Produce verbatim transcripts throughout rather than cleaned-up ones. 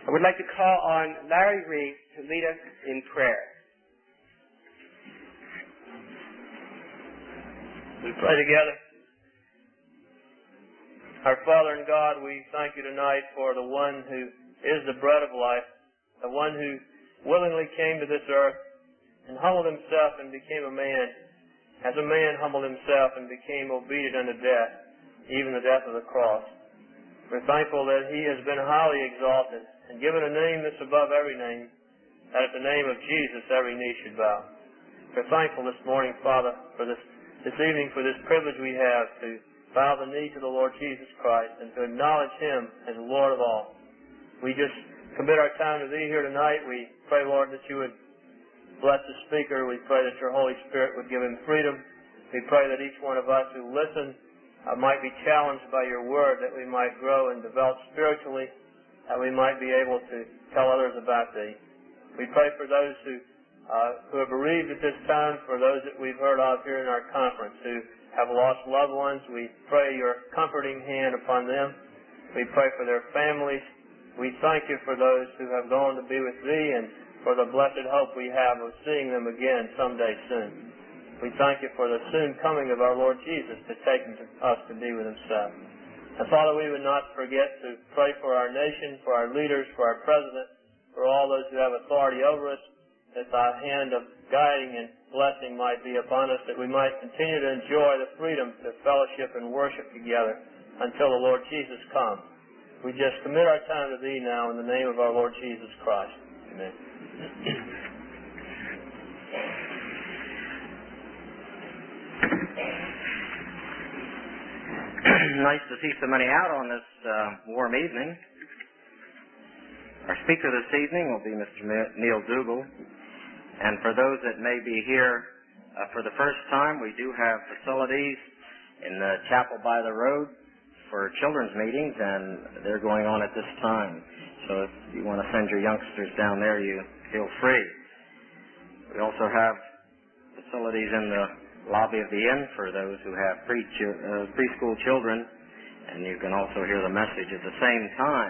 I would like to call on Larry Reeves to lead us in prayer. We pray together. Our Father in God, we thank you tonight for the one who is the bread of life, the one who willingly came to this earth and humbled himself and became a man. As a man humbled himself and became obedient unto death, even the death of the cross. We're thankful that he has been highly exalted and given a name that's above every name, that at the name of Jesus every knee should bow. We're thankful this morning, Father, for this, this evening, for this privilege we have to bow the knee to the Lord Jesus Christ and to acknowledge him as the Lord of all. We just commit our time to thee here tonight. We pray, Lord, that you would bless the speaker. We pray that your Holy Spirit would give him freedom. We pray that each one of us who listen uh, might be challenged by your word, that we might grow and develop spiritually, that we might be able to tell others about thee. We pray for those who uh, who are bereaved at this time, for those that we've heard of here in our conference who have lost loved ones. We pray your comforting hand upon them. We pray for their families. We thank you for those who have gone to be with thee and for the blessed hope we have of seeing them again someday soon. We thank you for the soon coming of our Lord Jesus to take us to be with himself. And Father, we would not forget to pray for our nation, for our leaders, for our president, for all those who have authority over us, that thy hand of guiding and blessing might be upon us, that we might continue to enjoy the freedom to fellowship and worship together until the Lord Jesus comes. We just commit our time to thee now in the name of our Lord Jesus Christ. Amen. Nice to see so many out on this uh, warm evening. Our speaker this evening will be Mister Neil Dougal. And for those that may be here uh, for the first time, we do have facilities in the chapel by the road for children's meetings, and they're going on at this time. So if you want to send your youngsters down there, you feel free. We also have facilities in the lobby of the inn for those who have pre uh, preschool children, and you can also hear the message at the same time.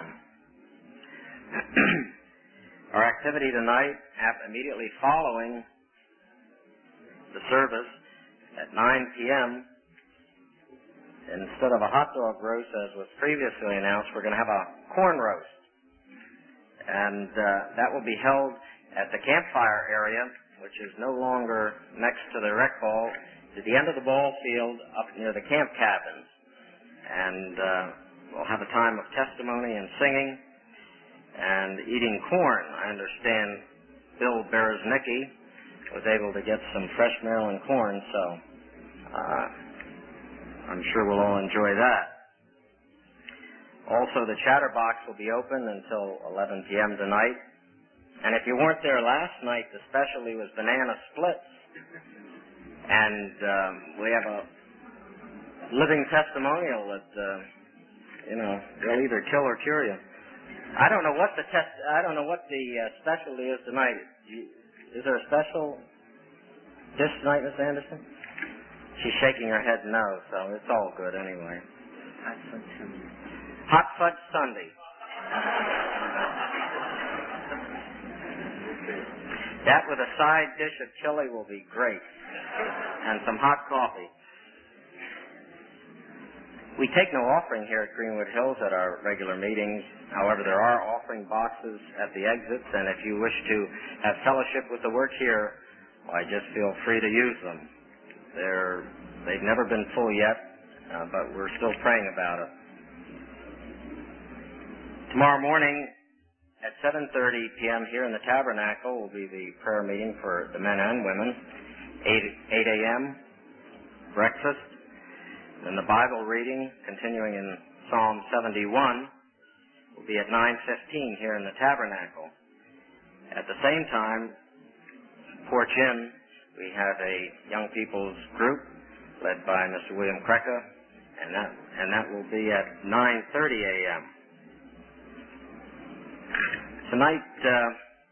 Our activity tonight, immediately following the service at nine p.m., instead of a hot dog roast, as was previously announced, we're going to have a corn roast. And uh, that will be held at the campfire area, which is no longer next to the rec ball, to the end of the ball field up near the camp cabins. And uh, we'll have a time of testimony and singing and eating corn. I understand Bill Bereznicki was able to get some fresh Maryland corn, so uh, I'm sure we'll all enjoy that. Also, the Chatterbox will be open until eleven p.m. tonight. And if you weren't there last night, the specialty was banana splits. And um, we have a living testimonial that, uh, you know, they'll either kill or cure you. I don't know what the test. I don't know what the uh, specialty is tonight. You, is there a special dish tonight, Miss Anderson? She's shaking her head no, so it's all good anyway. Hot fudge Sunday. Hot fudge Sunday. That with a side dish of chili will be great, and some hot coffee. We take no offering here at Greenwood Hills at our regular meetings. However, there are offering boxes at the exits, and if you wish to have fellowship with the work here, why, just feel free to use them. They're, they've never been full yet, uh, but we're still praying about it. Tomorrow morning at seven thirty p.m. here in the Tabernacle will be the prayer meeting for the men and women. eight a.m. breakfast. Then the Bible reading, continuing in Psalm seventy-one, will be at nine fifteen here in the Tabernacle. At the same time, Porch Inn, we have a young people's group led by Mister William Krecka, and that and that will be at nine thirty a.m. Tonight, uh,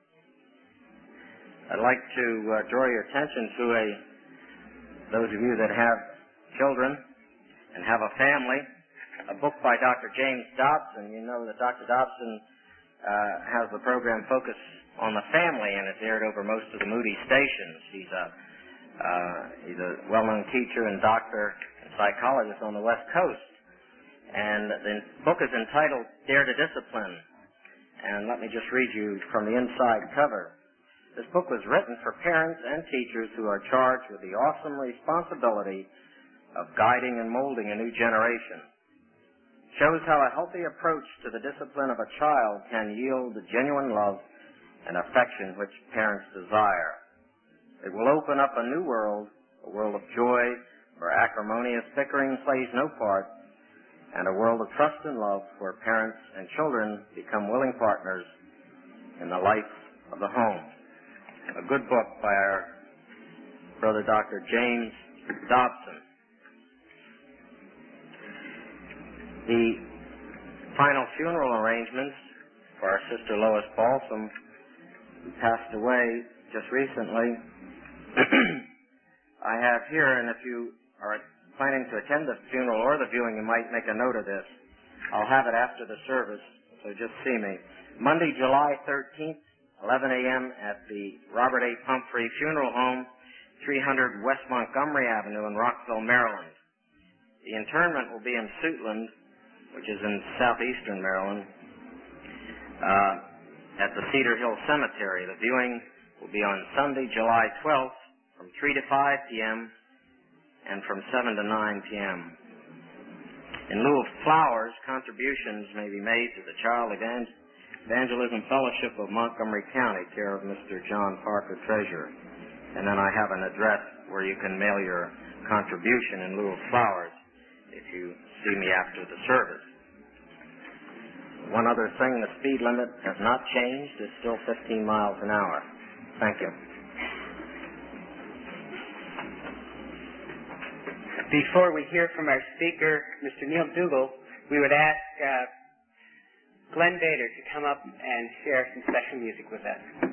I'd like to uh, draw your attention to a those of you that have children and have a family, a book by Doctor James Dobson. You know that Doctor Dobson uh, has the program focus on the family, and it's aired over most of the Moody stations. He's a uh, he's a well-known teacher and doctor and psychologist on the West Coast. And the book is entitled Dare to Discipline. And let me just read you from the inside cover. This book was written for parents and teachers who are charged with the awesome responsibility of guiding and molding a new generation. Shows how a healthy approach to the discipline of a child can yield the genuine love and affection which parents desire. It will open up a new world, a world of joy where acrimonious bickering plays no part, and a world of trust and love where parents and children become willing partners in the life of the home. A good book by our brother Doctor James Dobson. The final funeral arrangements for our sister Lois Balsam, who passed away just recently, I have here, and if you are planning to attend the funeral or the viewing, you might make a note of this. I'll have it after the service, so just see me. Monday, July thirteenth, eleven a.m. at the Robert A. Pumphrey Funeral Home, three hundred West Montgomery Avenue in Rockville, Maryland. The interment will be in Suitland, which is in southeastern Maryland, uh, at the Cedar Hill Cemetery. The viewing will be on Sunday, July twelfth, from three to five p.m. and from seven to nine p.m. In lieu of flowers, contributions may be made to the Child Evangel- Evangelism Fellowship of Montgomery County, care of Mister John Parker, Treasurer. And then I have an address where you can mail your contribution in lieu of flowers if you see me after the service. One other thing, the speed limit has not changed. It's still fifteen miles an hour. Thank you. Before we hear from our speaker, Mister Neil Dougal, we would ask uh, Glenn Bader to come up and share some special music with us.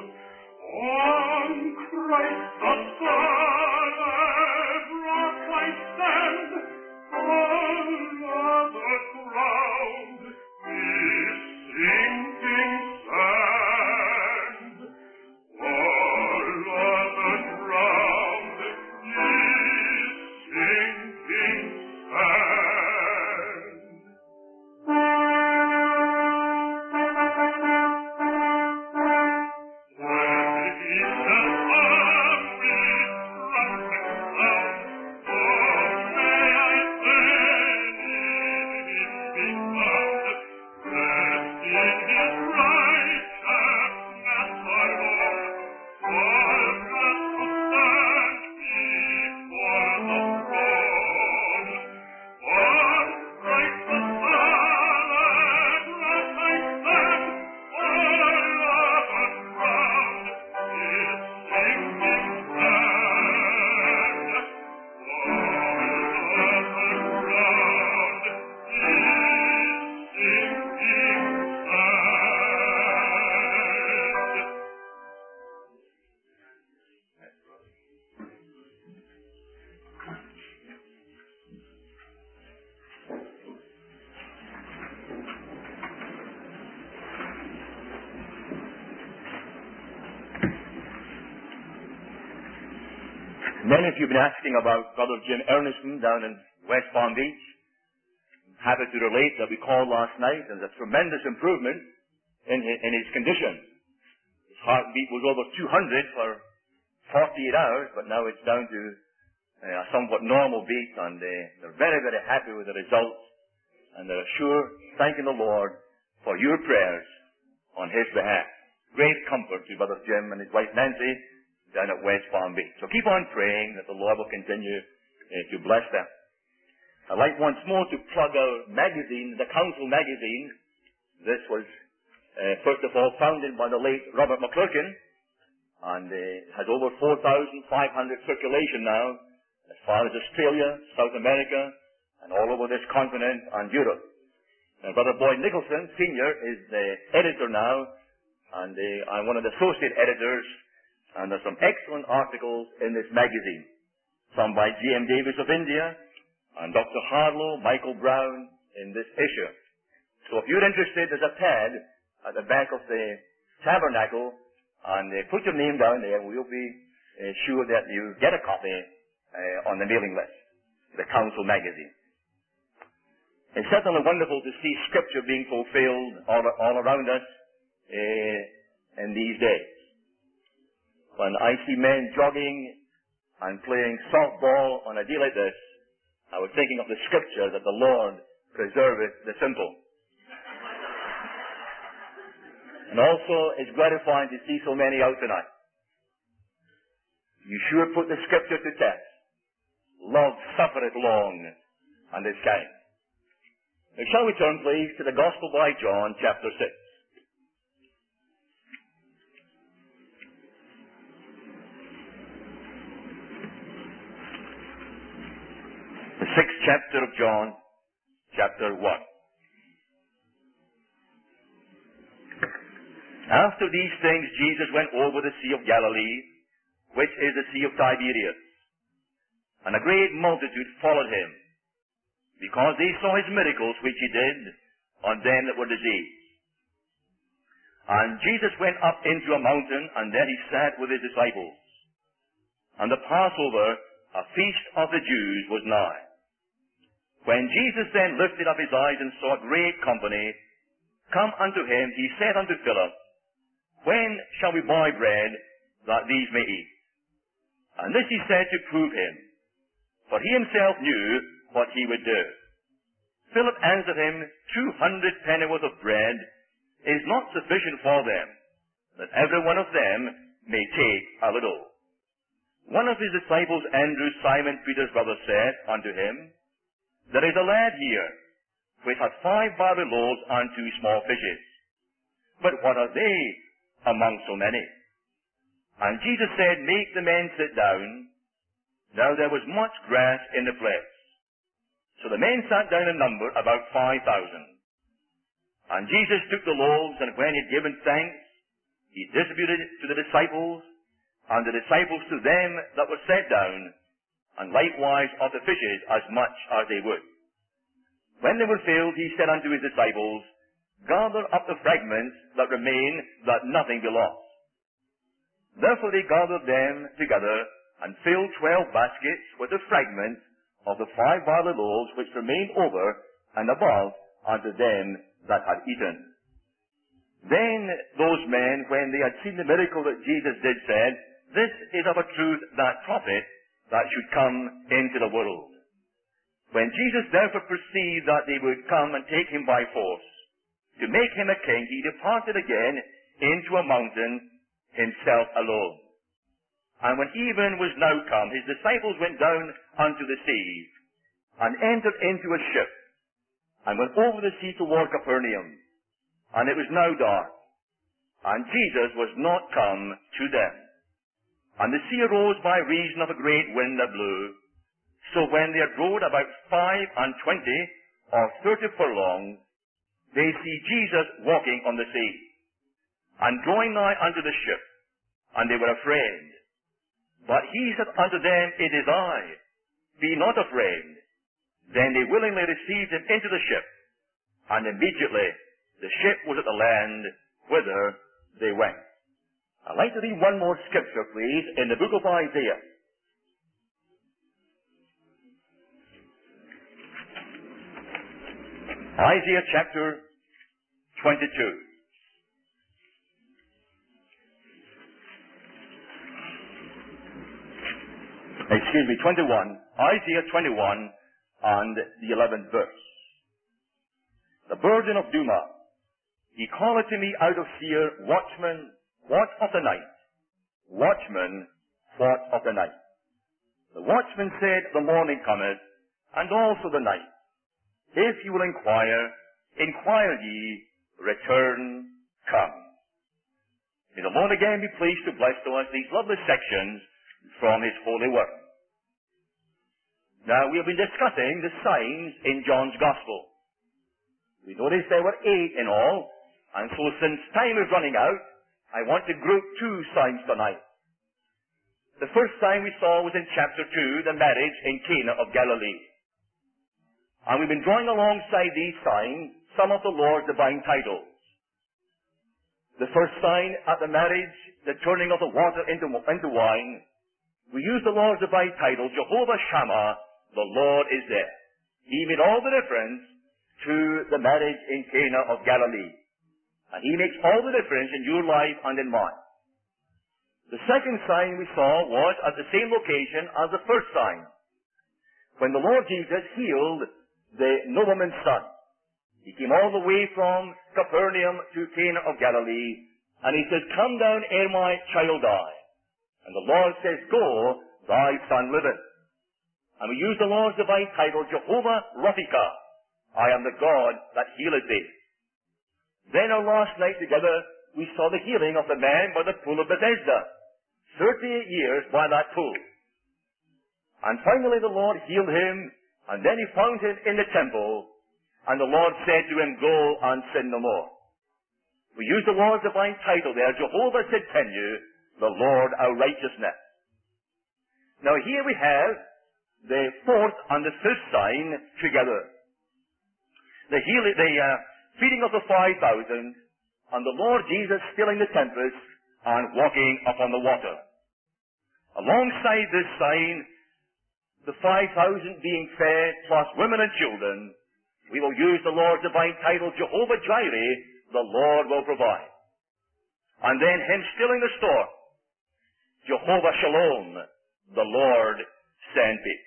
Christ the Son, rock like Many of you have been asking about Brother Jim Erneston down in West Palm Beach. I'm happy to relate that we called last night and there's a tremendous improvement in his, in his condition. His heartbeat was over two hundred for forty-eight hours, but now it's down to uh, a somewhat normal beat, and uh, they're very, very happy with the results, and they're sure thanking the Lord for your prayers on his behalf. Great comfort to Brother Jim and his wife Nancy down at West Palm Beach. So keep on praying that the Lord will continue uh, to bless them. I'd like once more to plug our magazine, the Council magazine. This was, uh, first of all, founded by the late Robert McClurkin, and uh, has over four thousand five hundred circulation now, as far as Australia, South America, and all over this continent and Europe. And Brother Boyd Nicholson, Senior, is the editor now, and uh, I'm one of the associate editors, and there's some excellent articles in this magazine. Some by J M Davis of India, and Doctor Harlow, Michael Brown in this issue. So if you're interested, there's a pad at the back of the tabernacle, and uh, put your name down there. We'll be uh, sure that you get a copy uh, on the mailing list, the Council magazine. It's certainly wonderful to see Scripture being fulfilled all, all around us uh, in these days. When I see men jogging and playing softball on a day like this, I was thinking of the Scripture that the Lord preserveth the simple. And also, it's gratifying to see so many out tonight. You sure put the Scripture to test. Love suffereth long and is kind. Now, shall we turn, please, to the Gospel by John, chapter six. The sixth chapter of John, chapter one. After these things, Jesus went over the Sea of Galilee, which is the Sea of Tiberias. And a great multitude followed him, because they saw his miracles which he did on them that were diseased. And Jesus went up into a mountain, and there he sat with his disciples. And the Passover, a feast of the Jews, was nigh. When Jesus then lifted up his eyes and saw a great company come unto him, he said unto Philip, When shall we buy bread that these may eat? And this he said to prove him, for he himself knew what he would do. Philip answered him, Two hundred pennyworth of bread is not sufficient for them, that every one of them may take a little. One of his disciples, Andrew, Simon Peter's brother, said unto him, There is a lad here, which hath five barley loaves and two small fishes. But what are they among so many? And Jesus said, Make the men sit down. Now there was much grass in the place. So the men sat down in number about five thousand. And Jesus took the loaves, and when he had given thanks, he distributed it to the disciples, and the disciples to them that were set down, and likewise of the fishes as much as they would. When they were filled, he said unto his disciples, Gather up the fragments that remain, that nothing be lost. Therefore they gathered them together, and filled twelve baskets with the fragments of the five barley loaves which remained over and above unto them that had eaten. Then those men, when they had seen the miracle that Jesus did, said, This is of a truth that prophet that should come into the world. When Jesus therefore perceived that they would come and take him by force, to make him a king, he departed again into a mountain, himself alone. And when even was now come, his disciples went down unto the sea, and entered into a ship, and went over the sea toward Capernaum. And it was now dark, and Jesus was not come to them. And the sea arose by reason of a great wind that blew. So when they had rowed about five and twenty or thirty furlongs, they see Jesus walking on the sea, and drawing nigh unto the ship, and they were afraid. But he said unto them, It is I, be not afraid. Then they willingly received him into the ship, and immediately the ship was at the land whither they went. I'd like to read one more scripture, please, in the book of Isaiah. Isaiah chapter twenty-two. Excuse me, twenty-one. Isaiah twenty-one and the eleventh verse. The burden of Duma. He calleth to me out of Seir, watchman, what of the night? Watchman, what of the night? The watchman said, the morning cometh, and also the night. If you will inquire, inquire ye, return, come. May the Lord again be pleased to bless to us these lovely sections from His holy word. Now, we have been discussing the signs in John's Gospel. We noticed there were eight in all, and so since time is running out, I want to group two signs tonight. The first sign we saw was in chapter two, the marriage in Cana of Galilee. And we've been drawing alongside these signs some of the Lord's divine titles. The first sign at the marriage, the turning of the water into, into wine, we use the Lord's divine title, Jehovah Shammah, the Lord is there. He made all the difference to the marriage in Cana of Galilee. And He makes all the difference in your life and in mine. The second sign we saw was at the same location as the first sign, when the Lord Jesus healed the nobleman's son. He came all the way from Capernaum to Cana of Galilee, and He says, come down ere my child die. And the Lord says, go, thy son liveth. And we use the Lord's divine title, Jehovah Rapha. I am the God that healeth thee. Then our last night together, we saw the healing of the man by the pool of Bethesda. Thirty-eight years by that pool. And finally the Lord healed him, and then He found him in the temple, and the Lord said to him, go and sin no more. We use the Lord's divine title there, Jehovah Tsidkenu, the Lord our righteousness. Now here we have the fourth and the fifth sign together. The healing, the uh, feeding of the five thousand, and the Lord Jesus stilling the tempest and walking upon the water. Alongside this sign, the five thousand being fed, plus women and children, we will use the Lord's divine title, Jehovah Jireh, the Lord will provide. And then Him stilling the storm, Jehovah Shalom, the Lord send peace.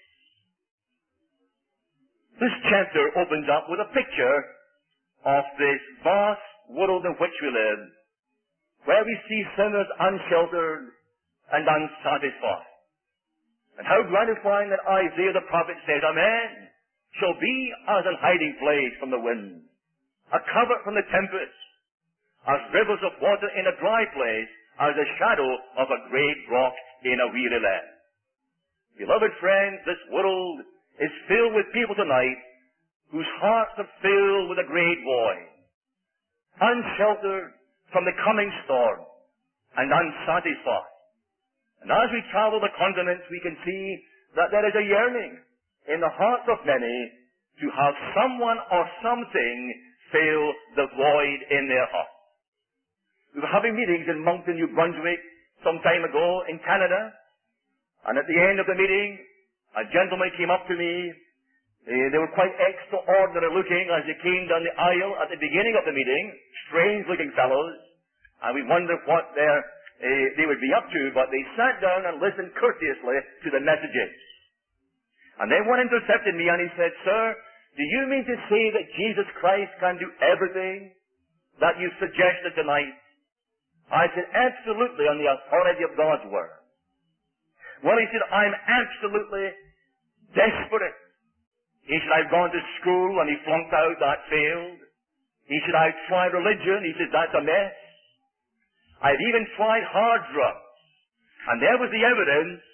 This chapter opens up with a picture of this vast world in which we live, where we see sinners unsheltered and unsatisfied. And how gratifying that Isaiah the prophet says, a man shall be as an hiding place from the wind, a covert from the tempest, as rivers of water in a dry place, as the shadow of a great rock in a weary land. Beloved friends, this world is filled with people tonight whose hearts are filled with a great void, unsheltered from the coming storm, and unsatisfied. And as we travel the continents, we can see that there is a yearning in the hearts of many to have someone or something fill the void in their heart. We were having meetings in Moncton, New Brunswick, some time ago in Canada, and at the end of the meeting, a gentleman came up to me. Uh, they were quite extraordinary looking as they came down the aisle at the beginning of the meeting, strange looking fellows, and we wondered what their, uh, they would be up to, but they sat down and listened courteously to the messages. And then one intercepted me and he said, sir, do you mean to say that Jesus Christ can do everything that you suggested tonight? I said, absolutely, on the authority of God's Word. Well, he said, I'm absolutely desperate. He said, I've gone to school and he flunked out, that failed. He said, I've tried religion. He said, that's a mess. I've even tried hard drugs. And there was the evidence.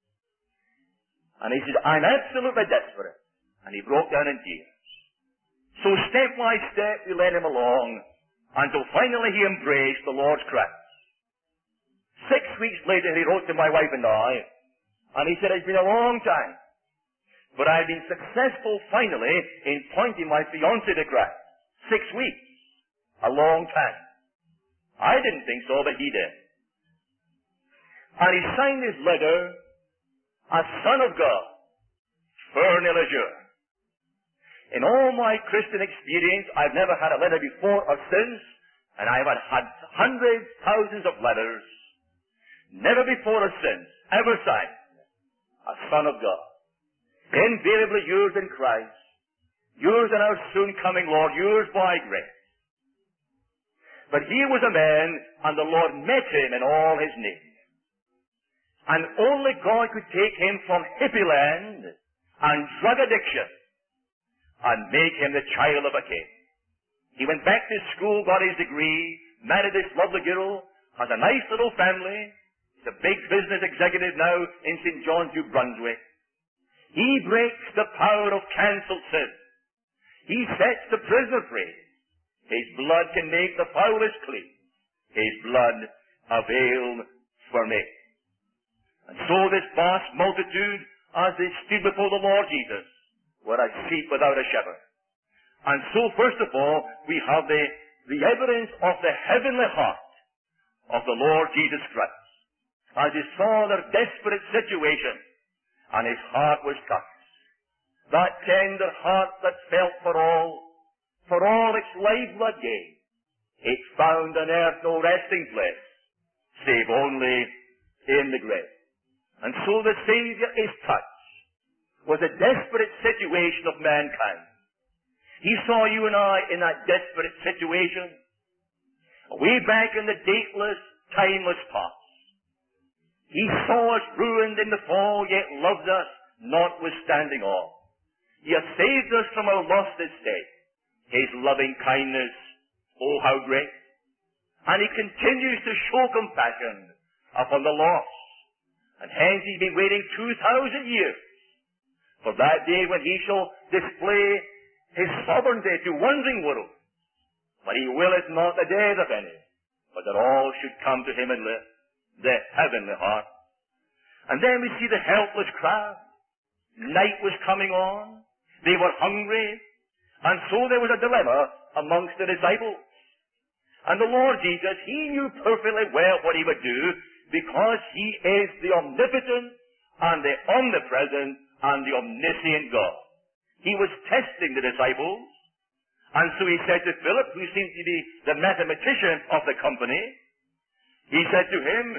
And he said, I'm absolutely desperate. And he broke down in tears. So step by step, we led him along until finally he embraced the Lord's Christ. Six weeks later, he wrote to my wife and I, and he said, it's been a long time, but I've been successful finally in pointing my fiancée to Christ. Six weeks. A long time. I didn't think so, but he did. And he signed his letter as Son of God, Fern Elijah. In all my Christian experience, I've never had a letter before or since, and I've had hundreds, thousands of letters, never before or since, ever signed, a Son of God. Invariably yours in Christ, yours in our soon coming Lord, yours by grace. But here was a man, and the Lord met him in all his need. And only God could take him from hippie land and drug addiction and make him the child of a king. He went back to school, got his degree, married this lovely girl, has a nice little family. He's a big business executive now in Saint John's, New Brunswick. He breaks the power of cancelled sin. He sets the prisoner free. His blood can make the foulest clean. His blood availed for me. And so this vast multitude, as they stood before the Lord Jesus, were a sheep without a shepherd. And so, first of all, we have the, the evidence of the heavenly heart of the Lord Jesus Christ. As he saw their desperate situation, and his heart was touched. That tender heart that felt for all, for all its lifeblood gave, it found on earth no resting place, save only in the grave. And so the Savior is touched with the desperate situation of mankind. He saw you and I in that desperate situation, way back in the dateless, timeless past. He saw us ruined in the fall, yet loved us, notwithstanding all. He has saved us from our lost estate. His loving kindness, oh how great. And he continues to show compassion upon the lost. And hence he's been waiting two thousand years for that day when he shall display his sovereignty to wondering worlds. But he willeth not the death of any, but that all should come to him and live. The heavenly heart. And then we see the helpless crowd. Night was coming on. They were hungry. And so there was a dilemma amongst the disciples. And the Lord Jesus, he knew perfectly well what he would do, because he is the omnipotent and the omnipresent and the omniscient God. He was testing the disciples. And so he said to Philip, who seemed to be the mathematician of the company, he said to him,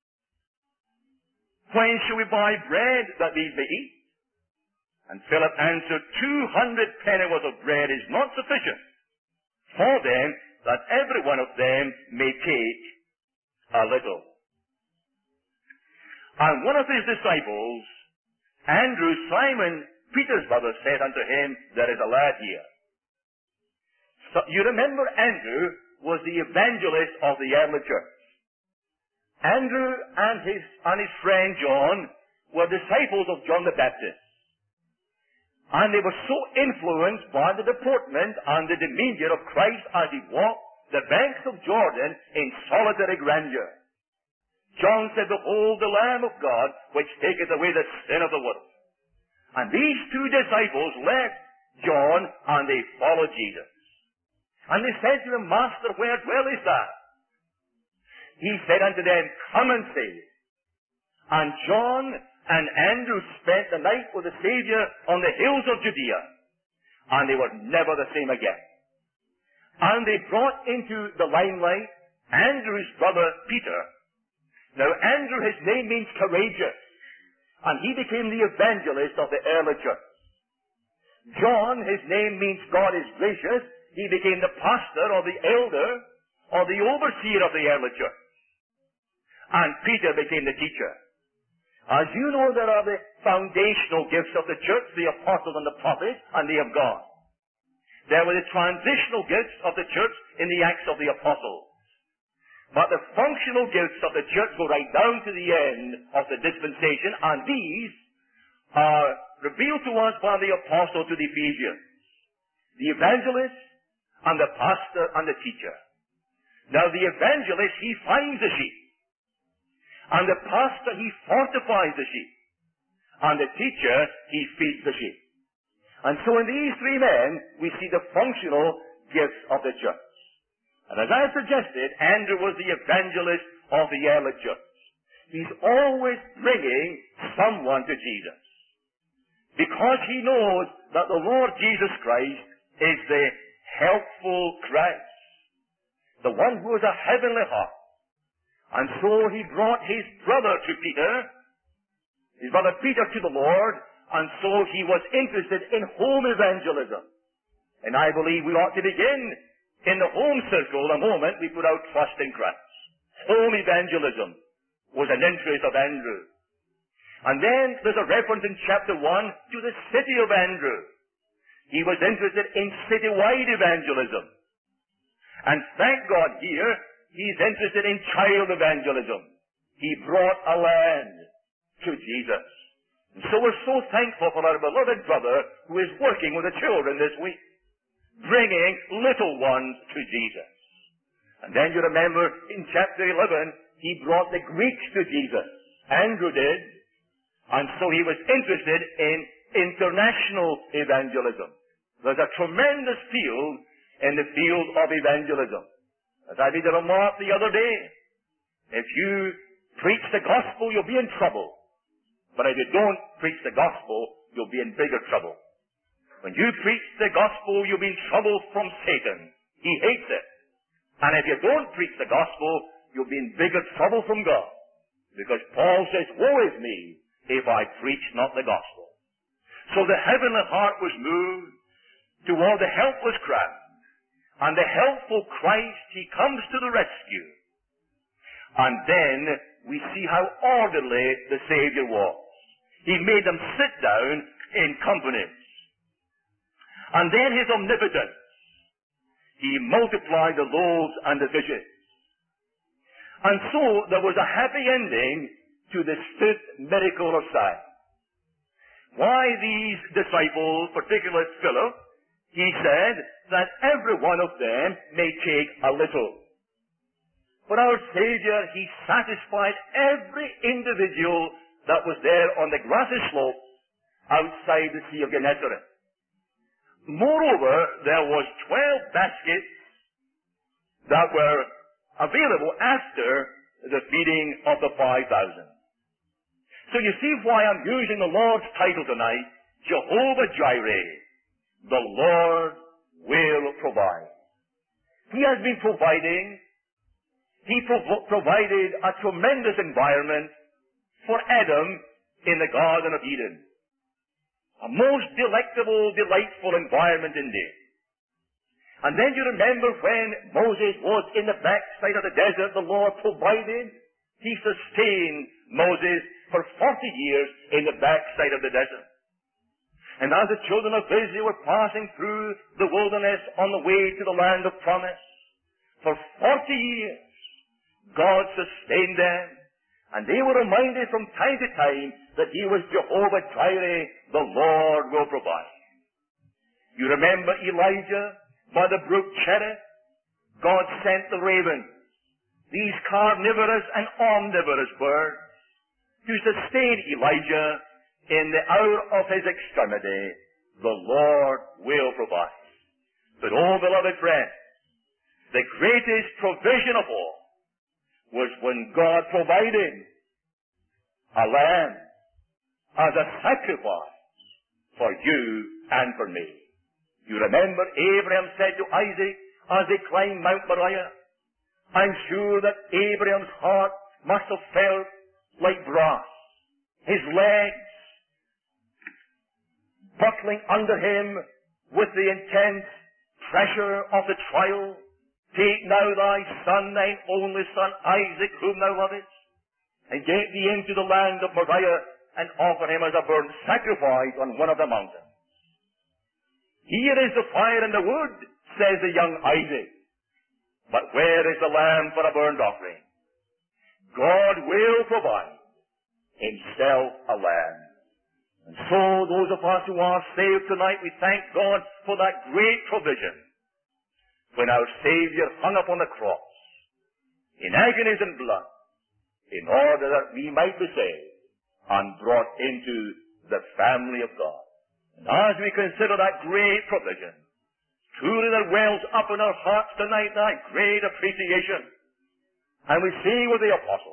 when shall we buy bread that these may eat? And Philip answered, two hundred pennyworth of bread is not sufficient for them, that every one of them may take a little. And one of his disciples, Andrew, Simon Peter's brother, said unto him, there is a lad here. So you remember Andrew was the evangelist of the early church. Andrew and his, and his friend John were disciples of John the Baptist. And they were so influenced by the deportment and the demeanor of Christ as he walked the banks of Jordan in solitary grandeur. John said, behold the Lamb of God, which taketh away the sin of the world. And these two disciples left John, and they followed Jesus. And they said to him, Master, where dwellest thou? He said unto them, come and see. And John and Andrew spent the night with the Savior on the hills of Judea. And they were never the same again. And they brought into the limelight Andrew's brother Peter. Now Andrew, his name means courageous. And he became the evangelist of the early church. John, his name means God is gracious. He became the pastor or the elder or the overseer of the early church. And Peter became the teacher. As you know, there are the foundational gifts of the church, the apostles and the prophets, and they have gone. There were the transitional gifts of the church in the Acts of the Apostles. But the functional gifts of the church go right down to the end of the dispensation, and these are revealed to us by the apostle to the Ephesians. The evangelist, and the pastor, and the teacher. Now the evangelist, he finds the sheep. And the pastor, he fortifies the sheep. And the teacher, he feeds the sheep. And so in these three men, we see the functional gifts of the church. And as I suggested, Andrew was the evangelist of the early church. He's always bringing someone to Jesus. Because he knows that the Lord Jesus Christ is the helpful Christ, the one who has a heavenly heart. And so he brought his brother to Peter, his brother Peter to the Lord, and so he was interested in home evangelism. And I believe we ought to begin in the home circle the moment we put our trust in Christ. Home evangelism was an interest of Andrew. And then there's a reference in chapter one to the city of Andrew. He was interested in citywide evangelism. And thank God here, he's interested in child evangelism. He brought a land to Jesus. And so we're so thankful for our beloved brother who is working with the children this week, bringing little ones to Jesus. And then you remember in chapter eleven, he brought the Greeks to Jesus. Andrew did. And so he was interested in international evangelism. There's a tremendous field in the field of evangelism. As I made a remark the other day, if you preach the gospel, you'll be in trouble. But if you don't preach the gospel, you'll be in bigger trouble. When you preach the gospel, you'll be in trouble from Satan. He hates it. And if you don't preach the gospel, you'll be in bigger trouble from God. Because Paul says, woe is me if I preach not the gospel. So the heavenly heart was moved toward the helpless crowd. And the helpful Christ, he comes to the rescue. And then we see how orderly the Savior was. He made them sit down in companies. And then his omnipotence. He multiplied the loaves and the fishes. And so there was a happy ending to the fifth miracle of sign. Why these disciples, particularly Philip, he said that every one of them may take a little. But our Savior, he satisfied every individual that was there on the grassy slope outside the Sea of Gennesaret. Moreover, there was twelve baskets that were available after the feeding of the five thousand. So you see why I'm using the Lord's title tonight, Jehovah Jireh. The Lord will provide. He has been providing. He prov- provided a tremendous environment for Adam in the Garden of Eden. A most delectable, delightful environment indeed. And then you remember when Moses was in the backside of the desert, the Lord provided. He sustained Moses for forty years in the backside of the desert. And as the children of Israel were passing through the wilderness on the way to the land of promise, for forty years, God sustained them. And they were reminded from time to time that he was Jehovah Jireh, the Lord will provide. You remember Elijah by the brook Cherith? God sent the ravens, these carnivorous and omnivorous birds, to sustain Elijah in the hour of his extremity. The Lord will provide. But oh, beloved friends, the greatest provision of all was when God provided a lamb as a sacrifice for you and for me. You remember Abraham said to Isaac as they climbed Mount Moriah, I'm sure that Abraham's heart must have felt like brass, his legs buckling under him with the intense pressure of the trial. Take now thy son, thine only son, Isaac, whom thou lovest, and get thee into the land of Moriah, and offer him as a burnt sacrifice on one of the mountains. Here is the fire and the wood, says the young Isaac. But where is the lamb for a burnt offering? God will provide himself a lamb. And so those of us who are saved tonight, we thank God for that great provision. When our Savior hung upon the cross, in agonies and blood, in order that we might be saved and brought into the family of God. And as we consider that great provision, truly there wells up in our hearts tonight that great appreciation. And we see with the apostle,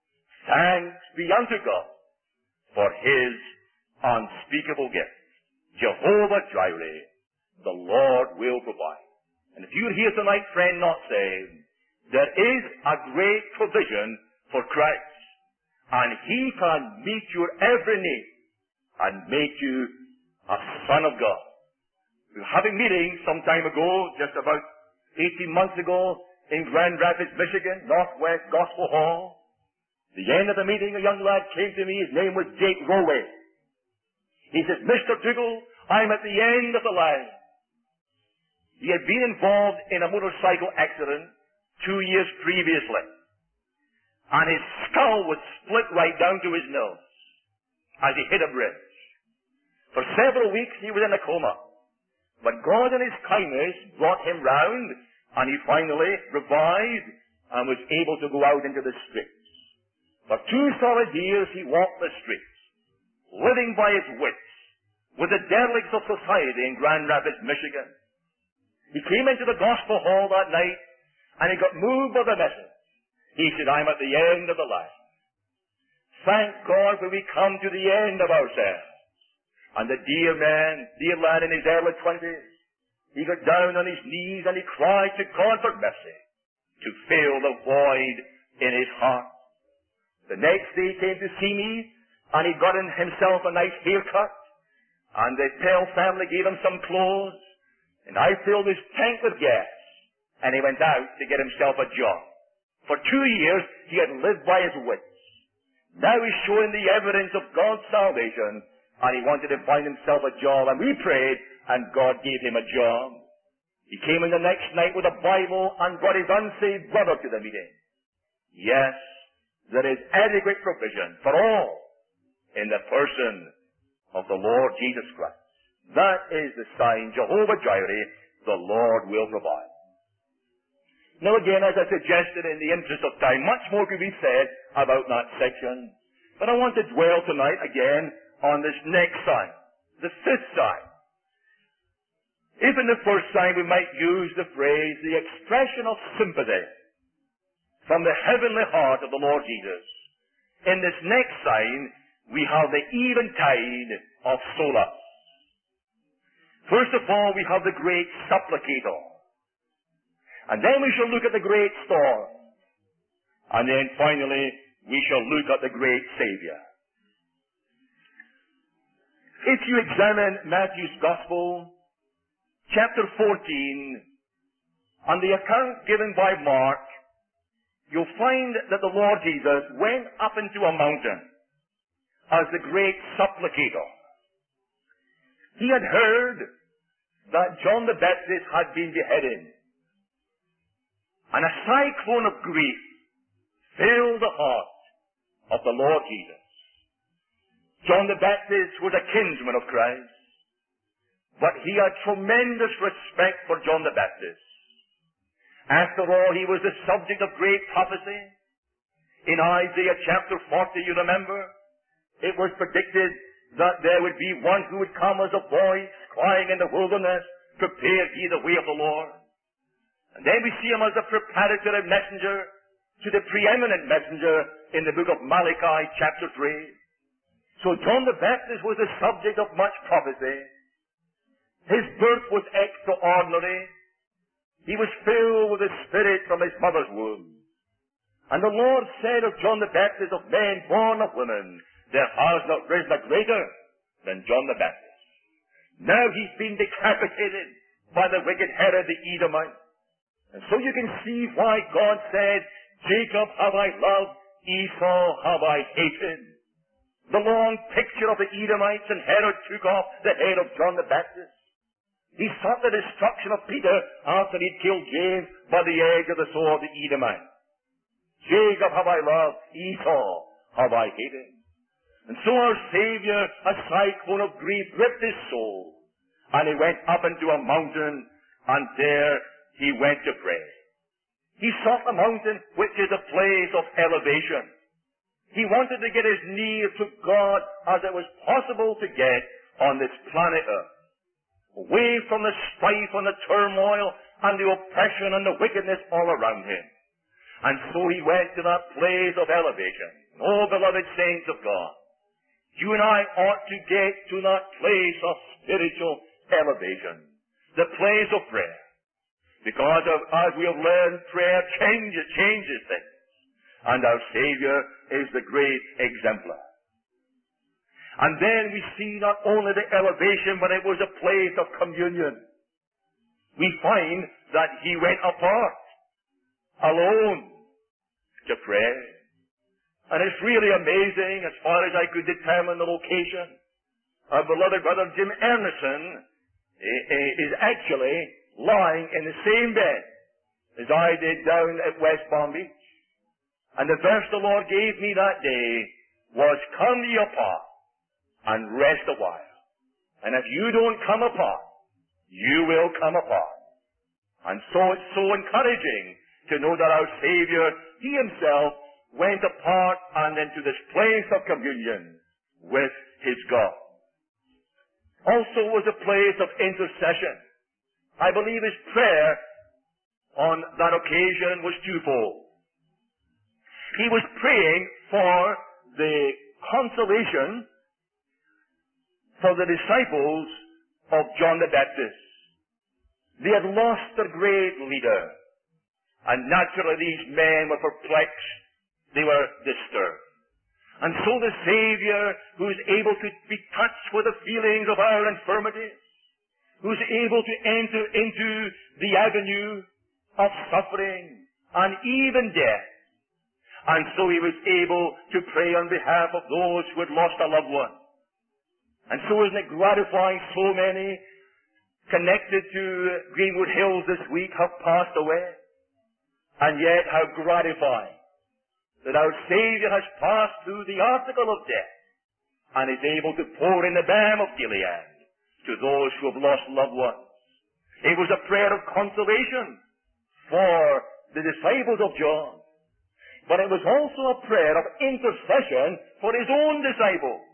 thanks be unto God for his unspeakable gift. Jehovah Jireh, the Lord will provide. And if you're here tonight, friend, not saved, there is a great provision for Christ. And He can meet your every need and make you a son of God. We were having meetings some time ago, just about eighteen months ago, in Grand Rapids, Michigan, Northwest Gospel Hall. At the end of the meeting, a young lad came to me. His name was Jake Roway. He says, Mister Dougal, I'm at the end of the line. He had been involved in a motorcycle accident two years previously. And his skull was split right down to his nose as he hit a bridge. For several weeks he was in a coma. But God in His kindness brought him round, and he finally revived and was able to go out into the streets. For two solid years he walked the streets, living by his wits, with the derelicts of society in Grand Rapids, Michigan. He came into the gospel hall that night, and he got moved by the message. He said, I'm at the end of the line. Thank God when we come to the end of ourselves. And the dear man, dear lad in his early twenties, he got down on his knees and he cried to God for mercy to fill the void in his heart. The next day he came to see me, and he got in himself a nice haircut, and the Pell family gave him some clothes, and I filled his tank with gas, and he went out to get himself a job. For two years he had lived by his wits. Now he's showing the evidence of God's salvation, and he wanted to find himself a job, and we prayed, and God gave him a job. He came in the next night with a Bible and brought his unsaved brother to the meeting. Yes, there is adequate provision for all in the person of the Lord Jesus Christ. That is the sign, Jehovah Jireh, the Lord will provide. Now again, as I suggested in the interest of time, much more could be said about that section. But I want to dwell tonight again on this next sign, the fifth sign. If in the first sign we might use the phrase, the expression of sympathy from the heavenly heart of the Lord Jesus, in this next sign we have the eventide of solace. First of all, we have the great supplicator. And then we shall look at the great storm. And then finally, we shall look at the great Savior. If you examine Matthew's Gospel, chapter fourteen, and the account given by Mark, you'll find that the Lord Jesus went up into a mountain as the great supplicator. He had heard that John the Baptist had been beheaded, and a cyclone of grief filled the heart of the Lord Jesus. John the Baptist was a kinsman of Christ, but he had tremendous respect for John the Baptist. After all, he was the subject of great prophecy. In Isaiah chapter forty, you remember, it was predicted that there would be one who would come as a voice crying in the wilderness, prepare ye the way of the Lord. And then we see him as a preparatory messenger to the preeminent messenger in the book of Malachi chapter three. So John the Baptist was the subject of much prophecy. His birth was extraordinary. He was filled with the Spirit from his mother's womb. And the Lord said of John the Baptist, of men born of women, there has not risen a greater than John the Baptist. Now he's been decapitated by the wicked Herod the Edomite. And so you can see why God said, Jacob have I loved, Esau have I hated. The long picture of the Edomites, and Herod took off the head of John the Baptist. He sought the destruction of Peter after he'd killed James by the edge of the sword of the Edomite. Jacob have I loved, Esau have I hated. And so our Savior, a cyclone of grief, gripped his soul, and he went up into a mountain, and there he went to pray. He sought the mountain, which is a place of elevation. He wanted to get as near to God as it was possible to get on this planet Earth, away from the strife and the turmoil and the oppression and the wickedness all around him. And so he went to that place of elevation. Oh, beloved saints of God, You and I ought to get to that place of spiritual elevation, the place of prayer. Because of, as we have learned, prayer changes, changes things. And our Savior is the great exemplar. And then we see not only the elevation, but it was a place of communion. We find that he went apart, alone, to pray. And it's really amazing, as far as I could determine the location. Our beloved brother Jim Erneson is actually lying in the same bed as I did down at West Palm Beach. And the verse the Lord gave me that day was, come ye apart and rest a while. And if you don't come apart, you will come apart. And so it's so encouraging to know that our Savior, he himself, went apart and into this place of communion with his God. Also was a place of intercession. I believe his prayer on that occasion was twofold. He was praying for the consolation for the disciples of John the Baptist. They had lost their great leader. And naturally these men were perplexed. They were disturbed. And so the Savior, who is able to be touched with the feelings of our infirmities, who is able to enter into the avenue of suffering and even death. And so he was able to pray on behalf of those who had lost a loved one. And so isn't it gratifying, so many connected to Greenwood Hills this week have passed away. And yet how gratifying that our Savior has passed through the article of death and is able to pour in the balm of Gilead to those who have lost loved ones. It was a prayer of consolation for the disciples of John. But it was also a prayer of intercession for his own disciples.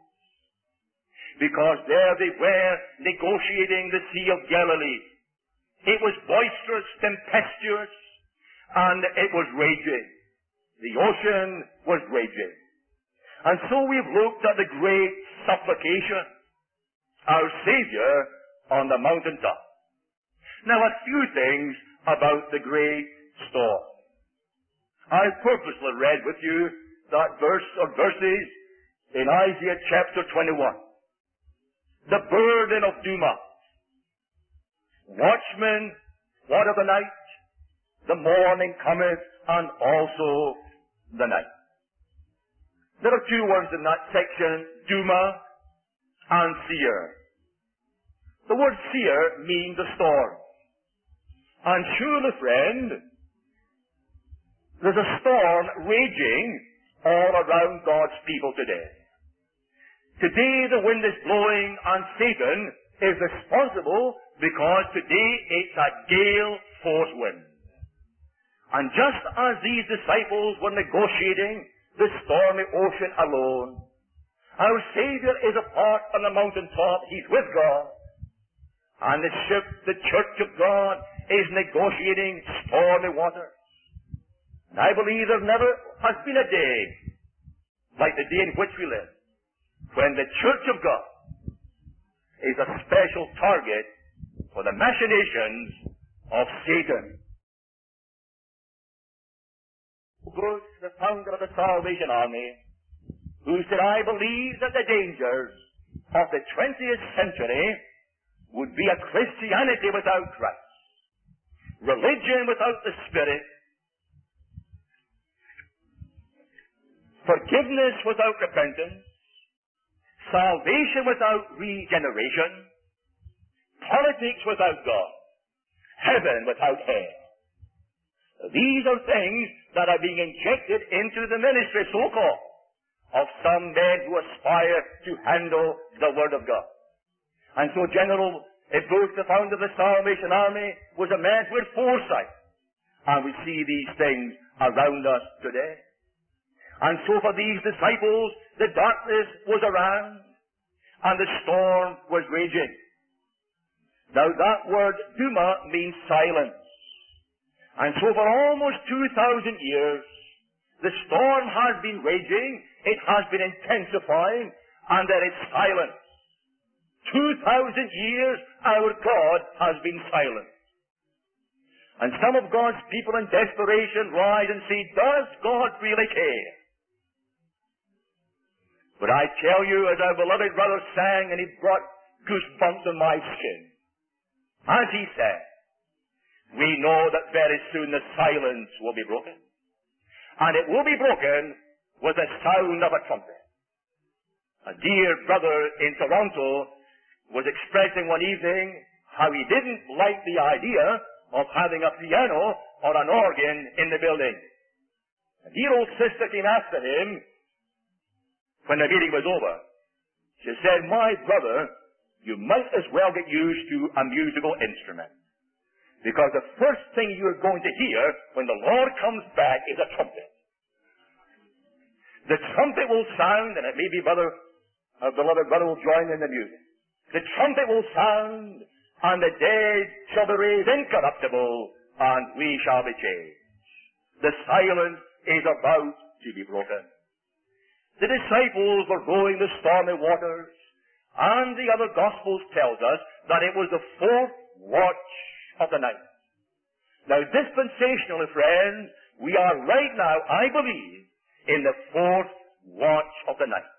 Because there they were negotiating the Sea of Galilee. It was boisterous, tempestuous, and it was raging. The ocean was raging. And so we've looked at the great supplication, our Savior on the mountaintop. Now a few things about the great storm. I purposely read with you that verse or verses in Isaiah chapter twenty-one. The burden of Duma. Watchmen, what of the night? The morning cometh, and also the night. There are two words in that section, Duma and seer. The word seer means a storm. And surely, friend, there's a storm raging all around God's people today. Today the wind is blowing and Satan is responsible because today it's a gale force wind. And just as these disciples were negotiating the stormy ocean alone, our Savior is apart on the mountaintop. He's with God. And the ship, the church of God, is negotiating stormy waters. And I believe there never has been a day like the day in which we live, when the church of God is a special target for the machinations of Satan. Bruce, the founder of the Salvation Army, who said, I believe that the dangers of the twentieth century would be a Christianity without Christ, religion without the Spirit, forgiveness without repentance, salvation without regeneration, politics without God, heaven without hell. These are things that are being injected into the ministry, so-called, of some men who aspire to handle the Word of God. And so General Bruce, the founder of the Salvation Army, was a man with foresight. And we see these things around us today. And so for these disciples, the darkness was around, and the storm was raging. Now that word, Duma, means silence. And so for almost two thousand years, the storm has been raging, it has been intensifying, and there is silence. Two thousand years our God has been silent. And some of God's people in desperation rise and say, does God really care? But I tell you, as our beloved brother sang, and he brought goosebumps on my skin, as he said, we know that very soon the silence will be broken. And it will be broken with the sound of a trumpet. A dear brother in Toronto was expressing one evening how he didn't like the idea of having a piano or an organ in the building. A dear old sister came after him when the meeting was over. She said, my brother, you might as well get used to a musical instrument. Because the first thing you're going to hear when the Lord comes back is a trumpet. The trumpet will sound, and it may be brother, our beloved brother will join in the music. The trumpet will sound, and the dead shall be raised incorruptible, and we shall be changed. The silence is about to be broken. The disciples were rowing the stormy waters, and the other Gospels tells us that it was the fourth watch of the night. Now, dispensationally, friends, we are right now, I believe, in the fourth watch of the night.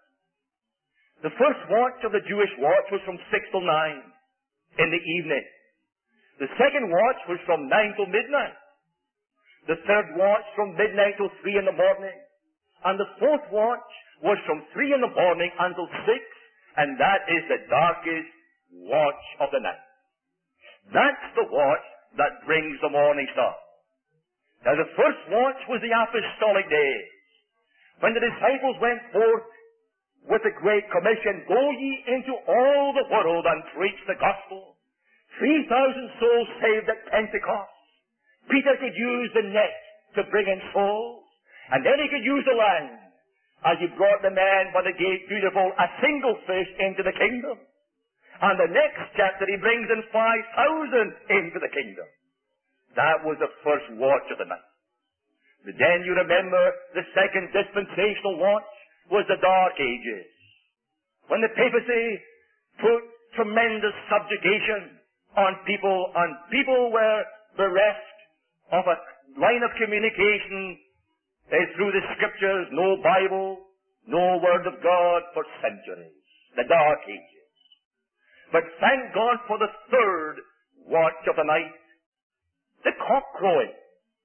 The first watch of the Jewish watch was from six till nine in the evening. The second watch was from nine till midnight. The third watch from midnight till three in the morning. And the fourth watch was from three in the morning until six, and that is the darkest watch of the night. That's the watch that brings the morning star. Now the first watch was the apostolic days, when the disciples went forth with the Great Commission, go ye into all the world and preach the gospel. Three thousand souls saved at Pentecost. Peter could use the net to bring in souls, and then he could use the land as he brought the man by the gate beautiful, a single fish into the kingdom. And the next chapter he brings in five thousand into the kingdom. That was the first watch of the night. But then you remember the second dispensational watch was the Dark Ages, when the papacy put tremendous subjugation on people, and people were bereft of a line of communication uh, through the scriptures, no Bible, no Word of God for centuries. The Dark Ages. But thank God for the third watch of the night, the cock crowing.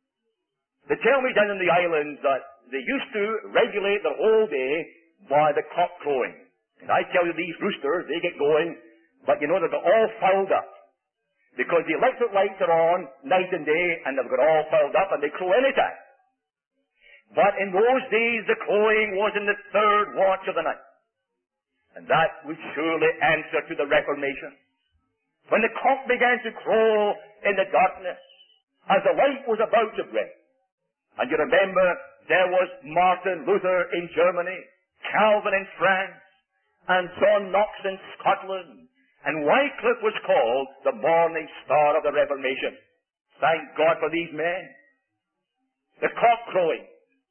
They tell me down in the islands that they used to regulate the whole day by the cock crowing. And I tell you, these roosters, they get going, but you know they've got all fouled up. Because the electric lights are on night and day, and they've got all fouled up, and they crow anytime. But in those days, the crowing was in the third watch of the night. And that would surely answer to the Reformation. When the cock began to crow in the darkness, as the light was about to break. And you remember, there was Martin Luther in Germany, Calvin in France, and John Knox in Scotland, and Wycliffe was called the morning star of the Reformation. Thank God for these men. The cock crowing.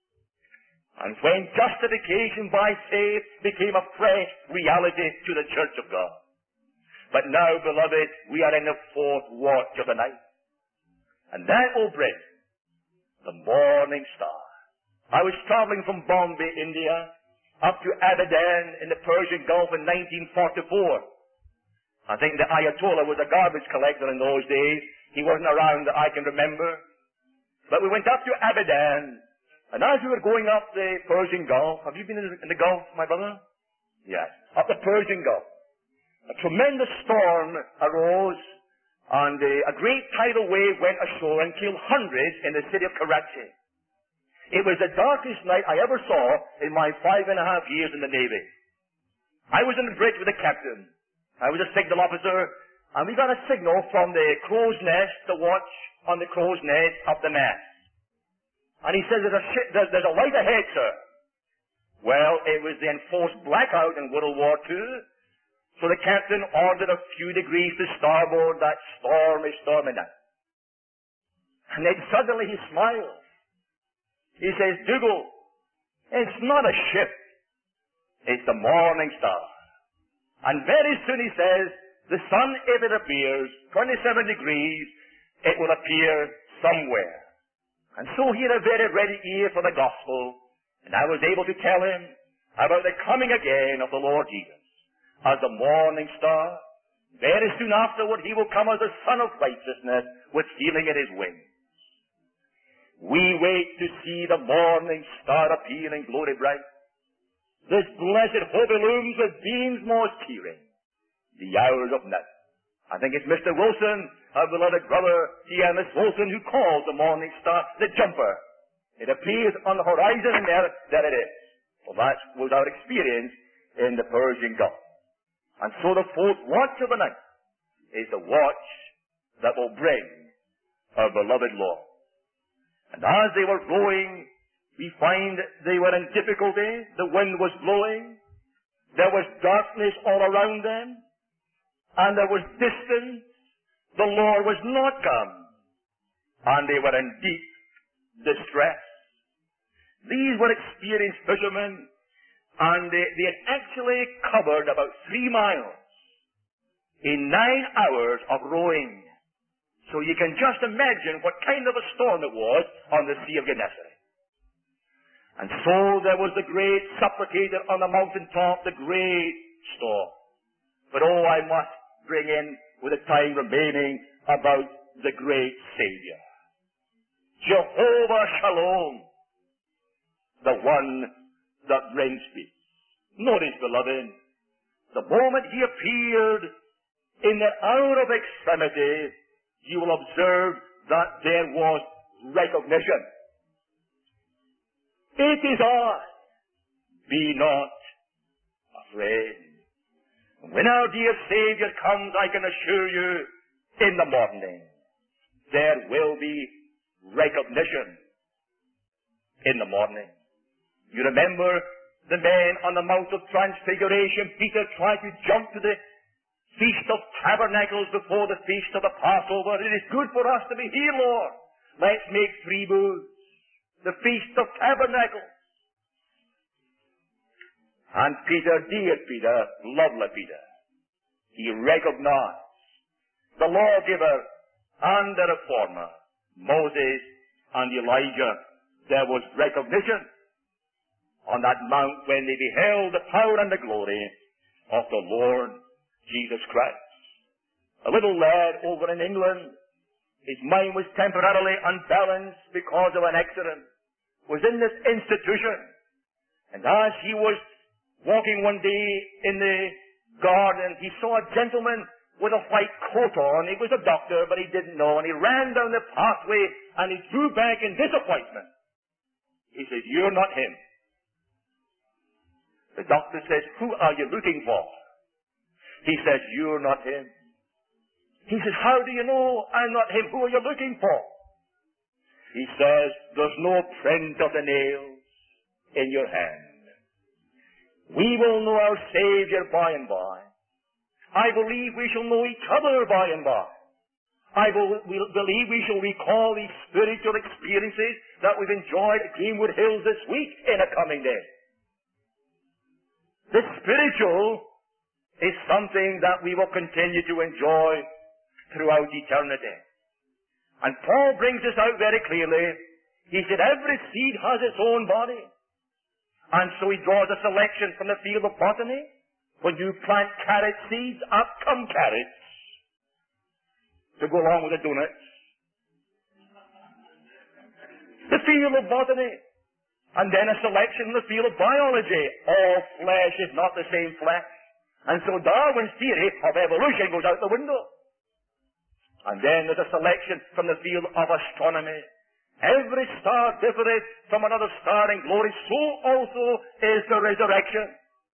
And when justification by faith became a fresh reality to the Church of God. But now, beloved, we are in the fourth watch of the night. And that will bring the morning star. I was traveling from Bombay, India, up to Abadan in the Persian Gulf in nineteen forty-four. I think the Ayatollah was a garbage collector in those days. He wasn't around that I can remember. But we went up to Abadan, and as we were going up the Persian Gulf, have you been in the, in the Gulf, my brother? Yes. Up the Persian Gulf. A tremendous storm arose, and uh, a great tidal wave went ashore and killed hundreds in the city of Karachi. It was the darkest night I ever saw in my five and a half years in the Navy. I was in the bridge with the captain. I was a signal officer, and we got a signal from the crow's nest, the watch on the crow's nest up the mast. And he says, there's a, sh- there's, there's a light ahead, sir. Well, it was the enforced blackout in World War Two, so the captain ordered a few degrees to starboard that stormy, stormy night. And then suddenly he smiles. He says, Dougal, it's not a ship. is the morning star. And very soon he says, the sun, if it appears twenty-seven degrees, it will appear somewhere. And so he had a very ready ear for the gospel, and I was able to tell him about the coming again of the Lord Jesus as the morning star. Very soon afterward he will come as the Son of Righteousness with healing in his wings. We wait to see the morning star appearing glory bright. This blessed hope illumes with beams most cheering the hours of night. I think it's Mister Wilson, our beloved brother T M S Wilson, who calls the morning star the jumper. It appears on the horizon, and there, there it is. Well, that was our experience in the Persian Gulf. And so the fourth watch of the night is the watch that will bring our beloved Lord. And as they were rowing, we find they were in difficulty. The wind was blowing. There was darkness all around them. And there was distance. The Lord was not come. And they were in deep distress. These were experienced fishermen, and they, they had actually covered about three miles in nine hours of rowing. So you can just imagine what kind of a storm it was on the Sea of Gennesaret. And so there was the great supplicator on the mountaintop, the great storm. But oh, I must bring in, with the time remaining, about the great Savior. Jehovah Shalom, the one that brings peace. Notice, beloved, the moment he appeared in the hour of extremity, you will observe that there was recognition. It is I. Be not afraid. When our dear Savior comes, I can assure you, in the morning, there will be recognition in the morning. You remember the men on the Mount of Transfiguration. Peter tried to jump to the Feast of Tabernacles before the Feast of the Passover. It is good for us to be here, Lord. Let's make three booths. The Feast of Tabernacles. And Peter, dear Peter, lovely Peter, he recognized the lawgiver and the reformer, Moses and Elijah. There was recognition on that mount when they beheld the power and the glory of the Lord Jesus Christ. A little lad over in England, his mind was temporarily unbalanced because of an accident, was in this institution, and as he was walking one day in the garden, he saw a gentleman with a white coat on. He was a doctor, but he didn't know, and he ran down the pathway, and he drew back in disappointment. He said, "You're not him." The doctor says, "Who are you looking for?" He says, "You're not him." He says, "How do you know I'm not him? Who are you looking for?" He says, "There's no print of the nails in your hand. We will know our Savior by and by. I believe we shall know each other by and by. I will, we believe we shall recall these spiritual experiences that we've enjoyed at Greenwood Hills this week in a coming day." The spiritual is something that we will continue to enjoy throughout eternity. And Paul brings this out very clearly. He said every seed has its own body. And so he draws a selection from the field of botany. When you plant carrot seeds, up come carrots to go along with the donuts. The field of botany. And then a selection in the field of biology. All flesh is not the same flesh. And so Darwin's theory of evolution goes out the window. And then there's a selection from the field of astronomy. Every star differeth from another star in glory. So also is the resurrection.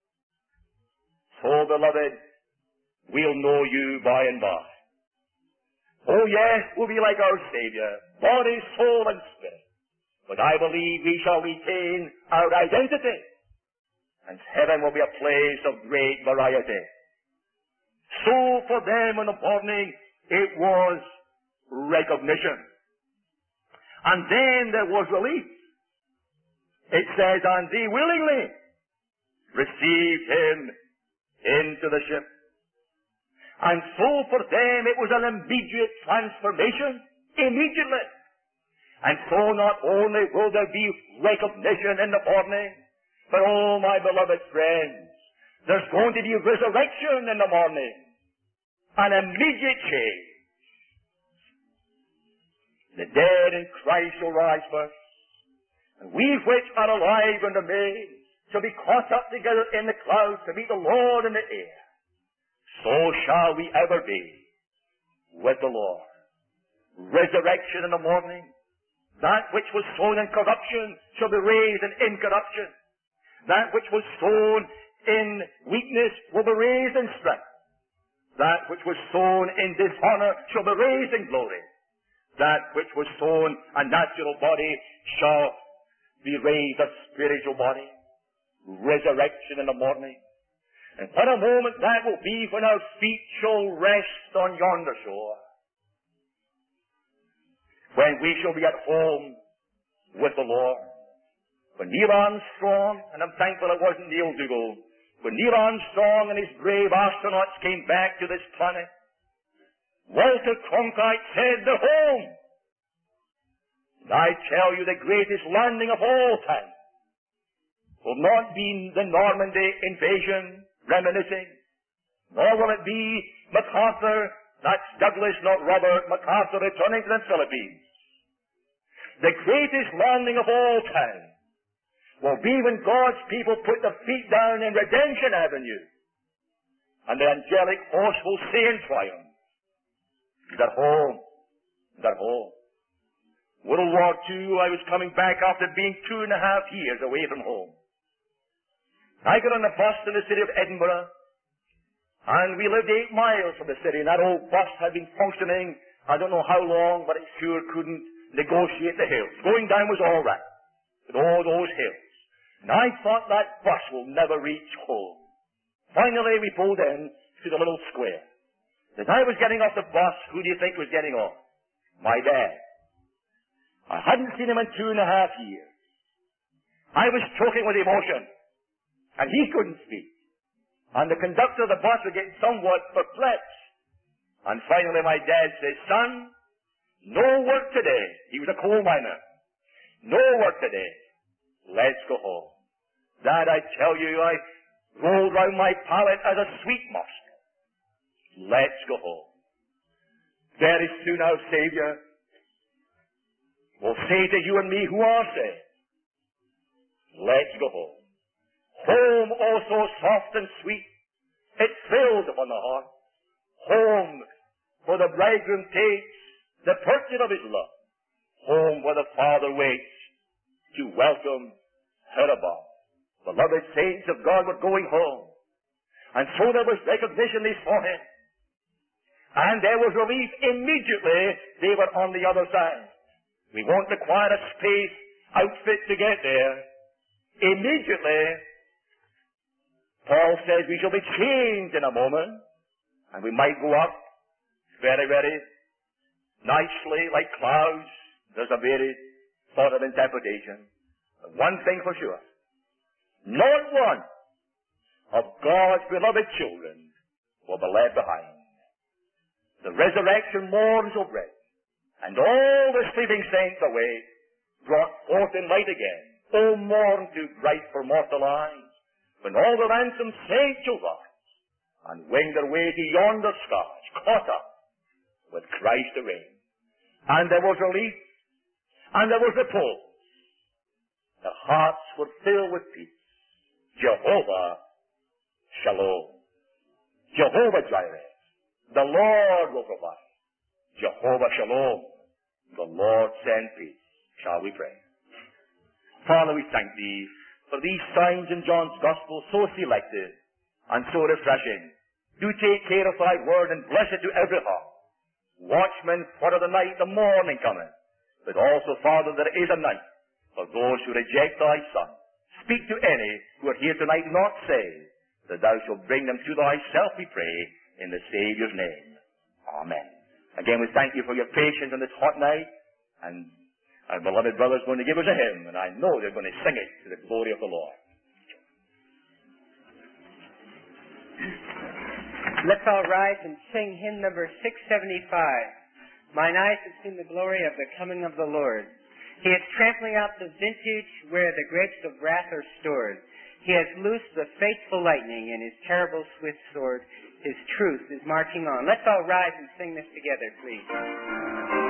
So, beloved, we'll know you by and by. Oh yes, we'll be like our Savior, body, soul, and spirit. But I believe we shall retain our identity. And heaven will be a place of great variety. So for them in the morning, it was recognition. And then there was relief. It says, and they willingly received him into the ship. And so for them it was an immediate transformation, immediately. And so not only will there be recognition in the morning, but oh my beloved friends, there's going to be resurrection in the morning. An immediate change. The dead in Christ shall rise first, and we which are alive and remain shall be caught up together in the clouds to meet the Lord in the air. So shall we ever be with the Lord. Resurrection in the morning. That which was sown in corruption shall be raised in incorruption. That which was sown in weakness will be raised in strength. That which was sown in dishonor shall be raised in glory. That which was sown a natural body shall be raised a spiritual body. Resurrection in the morning. And what a moment that will be when our feet shall rest on yonder shore. When we shall be at home with the Lord. When Neil Armstrong, and I'm thankful it wasn't Neil Dougal, when Neil Armstrong and his brave astronauts came back to this planet, Walter Cronkite said, "They're home." And I tell you, the greatest landing of all time will not be the Normandy invasion reminiscing, nor will it be MacArthur, that's Douglas, not Robert, MacArthur returning to the Philippines. The greatest landing of all time will be when God's people put their feet down in Redemption Avenue, and the angelic host will say in triumph, "They're home, they're home." World War Two, I was coming back after being two and a half years away from home. I got on a bus to the city of Edinburgh, and we lived eight miles from the city, and that old bus had been functioning, I don't know how long, but it sure couldn't negotiate the hills. Going down was all right, but all those hills. And I thought that bus will never reach home. Finally, we pulled in to the little square. As I was getting off the bus, who do you think was getting off? My dad. I hadn't seen him in two and a half years. I was choking with emotion, and he couldn't speak. And the conductor of the bus was getting somewhat perplexed. And finally my dad says, "Son, no work today." He was a coal miner. "No work today. Let's go home." Dad, I tell you, I rolled round my palate as a sweet morsel. Let's go home. Very soon our Savior will say to you and me who are saved, "Let's go home." Home also soft and sweet, it thrills upon the heart. Home where the bridegroom takes the purchase of his love. Home where the Father waits to welcome her above. Beloved saints of God were going home. And so there was recognition they saw him. And there was relief immediately they were on the other side. We won't require a space outfit to get there. Immediately, Paul says we shall be changed in a moment, and we might go up very, very nicely like clouds. There's a very thought of interpretation. But one thing for sure, not one of God's beloved children will be left behind. The resurrection morn shall break, and all the sleeping saints awake, brought forth in light again. O morn too bright for mortal eyes, when all the ransomed saints shall rise, and wing their way to yonder skies, caught up with Christ the reign. And there was relief, and there was repose. The hearts were filled with peace. Jehovah Shalom. Jehovah Jireh. The Lord will provide. Jehovah Shalom. The Lord send peace. Shall we pray? Father, we thank thee for these signs in John's Gospel, so selected and so refreshing. Do take care of thy word and bless it to every heart. Watchmen, what of the night, the morning cometh. But also, Father, there is a night for those who reject thy Son. Speak to any who are here tonight not saved, that thou shalt bring them to thyself, we pray, in the Saviour's name. Amen. Again, we thank you for your patience on this hot night, and our beloved brother's going to give us a hymn, and I know they're going to sing it to the glory of the Lord. Let's all rise and sing hymn number six seventy-five. Mine eyes have seen the glory of the coming of the Lord. He is trampling out the vintage where the grapes of wrath are stored. He has loosed the faithful lightning and his terrible swift sword. His truth is marching on. Let's all rise and sing this together, please.